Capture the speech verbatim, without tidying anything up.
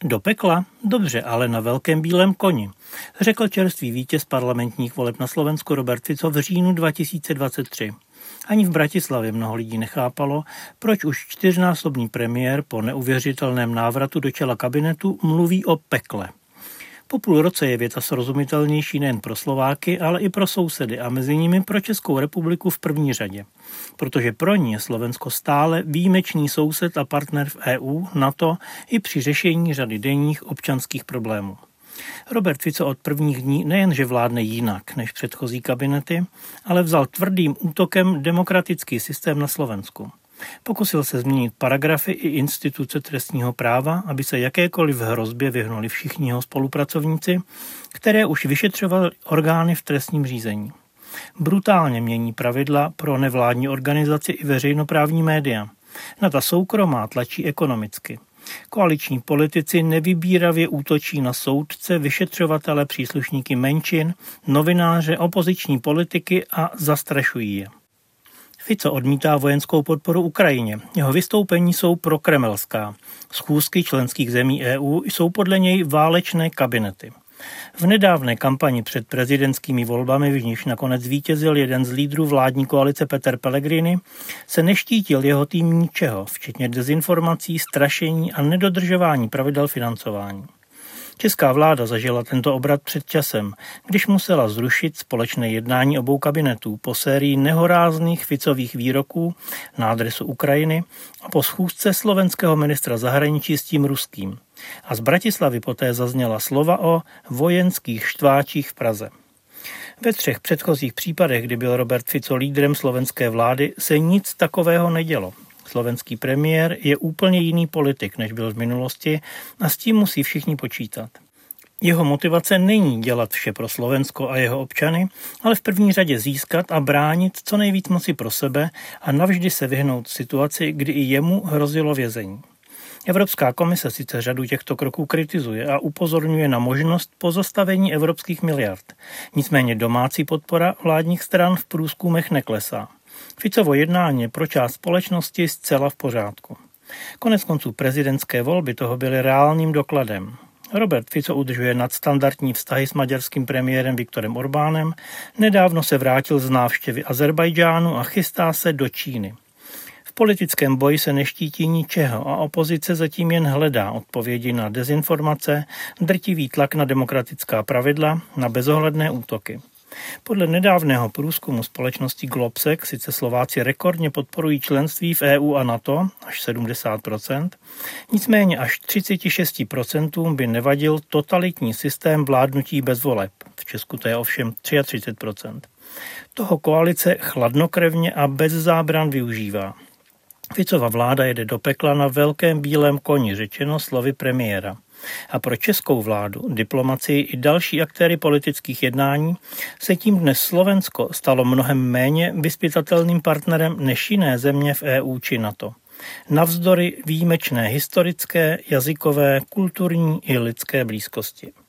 Do pekla? Dobře, ale na velkém bílém koni, řekl čerstvý vítěz parlamentních voleb na Slovensku Robert Fico v říjnu dva tisíce dvacet tři. Ani v Bratislavě mnoho lidí nechápalo, proč už čtyřnásobný premiér po neuvěřitelném návratu do čela kabinetu mluví o pekle. Po půl roce je věta srozumitelnější nejen pro Slováky, ale i pro sousedy a mezi nimi pro Českou republiku v první řadě. Protože pro ní je Slovensko stále výjimečný soused a partner v E U, NATO i při řešení řady denních občanských problémů. Robert Fico od prvních dní nejenže vládne jinak než předchozí kabinety, ale vzal tvrdým útokem demokratický systém na Slovensku. Pokusil se změnit paragrafy i instituce trestního práva, aby se jakékoliv hrozbě vyhnuli všichni jeho spolupracovníci, které už vyšetřovaly orgány v trestním řízení. Brutálně mění pravidla pro nevládní organizaci i veřejnoprávní média. Na ta soukromá tlačí ekonomicky. Koaliční politici nevybíravě útočí na soudce, vyšetřovatele, příslušníky menšin, novináře, opoziční politiky a zastrašují je. Fico odmítá vojenskou podporu Ukrajině. Jeho vystoupení jsou prokremelská. Schůzky členských zemí E U jsou podle něj válečné kabinety. V nedávné kampani před prezidentskými volbami, v níž nakonec zvítězil jeden z lídrů vládní koalice Peter Pellegrini, se neštítil jeho tým ničeho, včetně dezinformací, strašení a nedodržování pravidel financování. Česká vláda zažila tento obrat před časem, když musela zrušit společné jednání obou kabinetů po sérii nehorázných Ficových výroků na adresu Ukrajiny a po schůzce slovenského ministra zahraničí s tím ruským. A z Bratislavy poté zazněla slova o vojenských štváčích v Praze. Ve třech předchozích případech, kdy byl Robert Fico lídrem slovenské vlády, se nic takového nedělo. Slovenský premiér je úplně jiný politik, než byl v minulosti a s tím musí všichni počítat. Jeho motivace není dělat vše pro Slovensko a jeho občany, ale v první řadě získat a bránit co nejvíc moci pro sebe a navždy se vyhnout situaci, kdy i jemu hrozilo vězení. Evropská komise sice řadu těchto kroků kritizuje a upozorňuje na možnost pozastavení evropských miliard. Nicméně domácí podpora vládních stran v průzkumech neklesá. Ficovo jednání je pro část společnosti zcela v pořádku. Konec konců prezidentské volby toho byly reálným dokladem. Robert Fico udržuje nadstandardní vztahy s maďarským premiérem Viktorem Orbánem, nedávno se vrátil z návštěvy Azerbajdžánu a chystá se do Číny. V politickém boji se neštítí ničeho a opozice zatím jen hledá odpovědi na dezinformace, drtivý tlak na demokratická pravidla, na bezohledné útoky. Podle nedávného průzkumu společnosti Globsec sice Slováci rekordně podporují členství v E U a NATO, až sedmdesát procent, nicméně až třicet šest procent by nevadil totalitní systém vládnutí bez voleb. V Česku to je ovšem třicet tři procent. Toho koalice chladnokrevně a bez zábran využívá. Ficova vláda jede do pekla na velkém bílém koni, řečeno slovy premiéra. A pro českou vládu, diplomacii i další aktéry politických jednání se tím dnes Slovensko stalo mnohem méně vyzpytatelným partnerem než jiné země v E U či NATO. Navzdory výjimečné historické, jazykové, kulturní i lidské blízkosti.